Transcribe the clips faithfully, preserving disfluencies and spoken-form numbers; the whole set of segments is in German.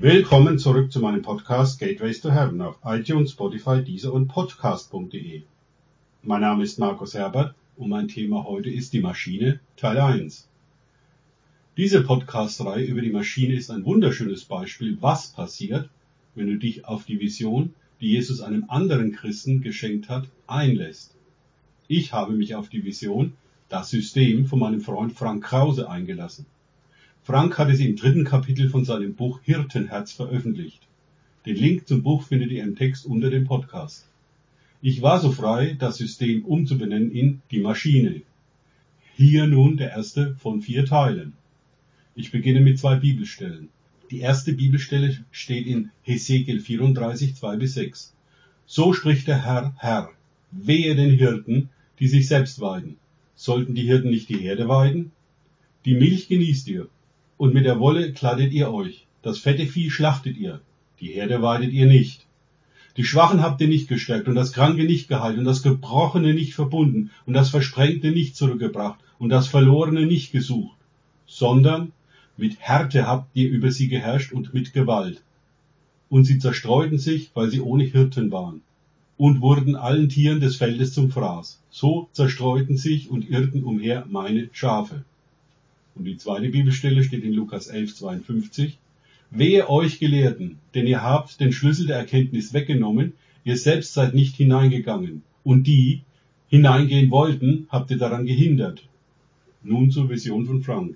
Willkommen zurück zu meinem Podcast Gateways to Heaven auf iTunes, Spotify, Deezer und Podcast punkt de. Mein Name ist Markus Herbert und mein Thema heute ist die Maschine, Teil eins. Diese Podcast-Reihe über die Maschine ist ein wunderschönes Beispiel, was passiert, wenn du dich auf die Vision, die Jesus einem anderen Christen geschenkt hat, einlässt. Ich habe mich auf die Vision, das System von meinem Freund Frank Krause eingelassen. Frank hatte sie im dritten Kapitel von seinem Buch Hirtenherz veröffentlicht. Den Link zum Buch findet ihr im Text unter dem Podcast. Ich war so frei, das System umzubenennen in die Maschine. Hier nun der erste von vier Teilen. Ich beginne mit zwei Bibelstellen. Die erste Bibelstelle steht in Hesekiel vierunddreißig, zwei bis sechs. So spricht der Herr, Herr, wehe den Hirten, die sich selbst weiden. Sollten die Hirten nicht die Herde weiden? Die Milch genießt ihr. Und mit der Wolle kleidet ihr euch, das fette Vieh schlachtet ihr, die Herde weidet ihr nicht. Die Schwachen habt ihr nicht gestärkt und das Kranke nicht geheilt und das Gebrochene nicht verbunden und das Versprengte nicht zurückgebracht und das Verlorene nicht gesucht, sondern mit Härte habt ihr über sie geherrscht und mit Gewalt. Und sie zerstreuten sich, weil sie ohne Hirten waren und wurden allen Tieren des Feldes zum Fraß. So zerstreuten sich und irrten umher meine Schafe. Und die zweite Bibelstelle steht in Lukas elf, zweiundfünfzig. Wehe euch Gelehrten, denn ihr habt den Schlüssel der Erkenntnis weggenommen, ihr selbst seid nicht hineingegangen. Und die hineingehen wollten, habt ihr daran gehindert. Nun zur Vision von Frank.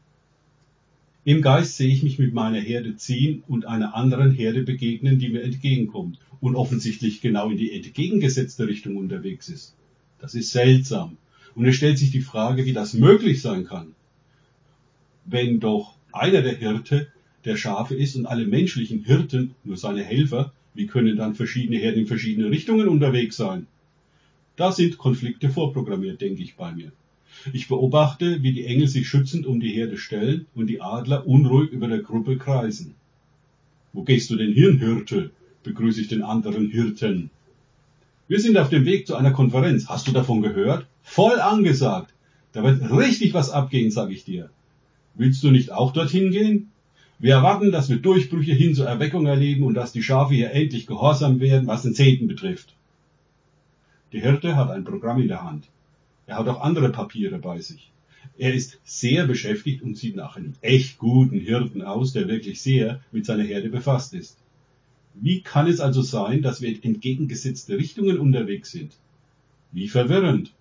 Im Geist sehe ich mich mit meiner Herde ziehen und einer anderen Herde begegnen, die mir entgegenkommt und offensichtlich genau in die entgegengesetzte Richtung unterwegs ist. Das ist seltsam. Und es stellt sich die Frage, wie das möglich sein kann. Wenn doch einer der Hirte der Schafe ist und alle menschlichen Hirten nur seine Helfer, wie können dann verschiedene Herden in verschiedene Richtungen unterwegs sein? Da sind Konflikte vorprogrammiert, denke ich bei mir. Ich beobachte, wie die Engel sich schützend um die Herde stellen und die Adler unruhig über der Gruppe kreisen. Wo gehst du denn hin, Hirte? Begrüße ich den anderen Hirten. Wir sind auf dem Weg zu einer Konferenz. Hast du davon gehört? Voll angesagt. Da wird richtig was abgehen, sag ich dir. Willst du nicht auch dorthin gehen? Wir erwarten, dass wir Durchbrüche hin zur Erweckung erleben und dass die Schafe hier endlich gehorsam werden, was den Zehnten betrifft. Der Hirte hat ein Programm in der Hand. Er hat auch andere Papiere bei sich. Er ist sehr beschäftigt und sieht nach einem echt guten Hirten aus, der wirklich sehr mit seiner Herde befasst ist. Wie kann es also sein, dass wir in entgegengesetzte Richtungen unterwegs sind? Wie verwirrend.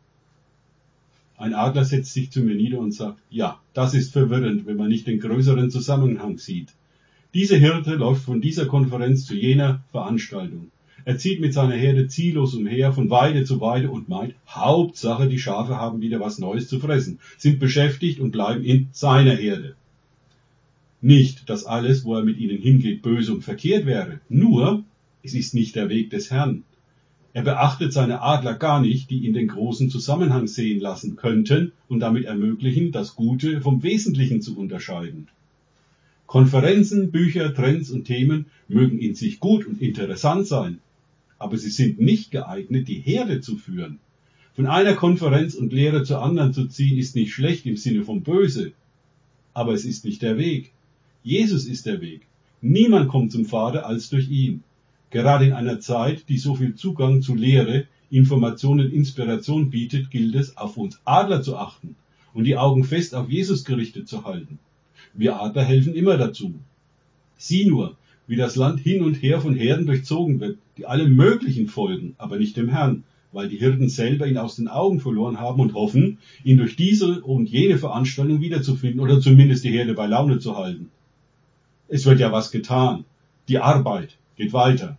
Ein Adler setzt sich zu mir nieder und sagt, ja, das ist verwirrend, wenn man nicht den größeren Zusammenhang sieht. Dieser Hirte läuft von dieser Konferenz zu jener Veranstaltung. Er zieht mit seiner Herde ziellos umher, von Weide zu Weide und meint, Hauptsache die Schafe haben wieder was Neues zu fressen, sind beschäftigt und bleiben in seiner Herde. Nicht, dass alles, wo er mit ihnen hingeht, böse und verkehrt wäre. Nur, es ist nicht der Weg des Herrn. Er beachtet seine Adler gar nicht, die ihn den großen Zusammenhang sehen lassen könnten und damit ermöglichen, das Gute vom Wesentlichen zu unterscheiden. Konferenzen, Bücher, Trends und Themen mögen in sich gut und interessant sein, aber sie sind nicht geeignet, die Herde zu führen. Von einer Konferenz und Lehre zur anderen zu ziehen, ist nicht schlecht im Sinne von böse, aber es ist nicht der Weg. Jesus ist der Weg. Niemand kommt zum Vater als durch ihn. Gerade in einer Zeit, die so viel Zugang zu Lehre, Information und Inspiration bietet, gilt es, auf uns Adler zu achten und die Augen fest auf Jesus gerichtet zu halten. Wir Adler helfen immer dazu. Sieh nur, wie das Land hin und her von Herden durchzogen wird, die allem Möglichen folgen, aber nicht dem Herrn, weil die Hirten selber ihn aus den Augen verloren haben und hoffen, ihn durch diese und jene Veranstaltung wiederzufinden oder zumindest die Herde bei Laune zu halten. Es wird ja was getan. Die Arbeit geht weiter.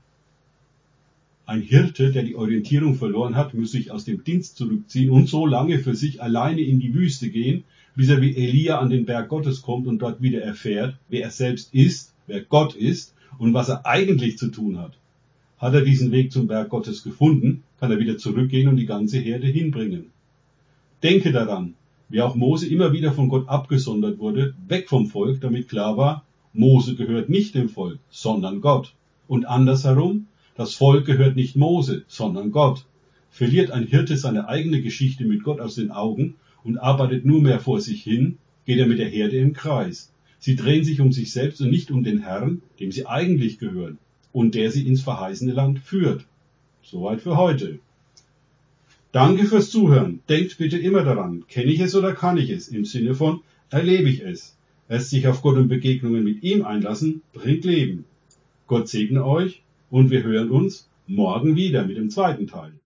Ein Hirte, der die Orientierung verloren hat, muss sich aus dem Dienst zurückziehen und so lange für sich alleine in die Wüste gehen, bis er wie Elia an den Berg Gottes kommt und dort wieder erfährt, wer er selbst ist, wer Gott ist und was er eigentlich zu tun hat. Hat er diesen Weg zum Berg Gottes gefunden, kann er wieder zurückgehen und die ganze Herde hinbringen. Denke daran, wie auch Mose immer wieder von Gott abgesondert wurde, weg vom Volk, damit klar war, Mose gehört nicht dem Volk, sondern Gott. Und andersherum, das Volk gehört nicht Mose, sondern Gott. Verliert ein Hirte seine eigene Geschichte mit Gott aus den Augen und arbeitet nur mehr vor sich hin, geht er mit der Herde im Kreis. Sie drehen sich um sich selbst und nicht um den Herrn, dem sie eigentlich gehören und der sie ins verheißene Land führt. Soweit für heute. Danke fürs Zuhören. Denkt bitte immer daran, kenne ich es oder kann ich es? Im Sinne von, erlebe ich es. Erst sich auf Gott und Begegnungen mit ihm einlassen, bringt Leben. Gott segne euch und wir hören uns morgen wieder mit dem zweiten Teil.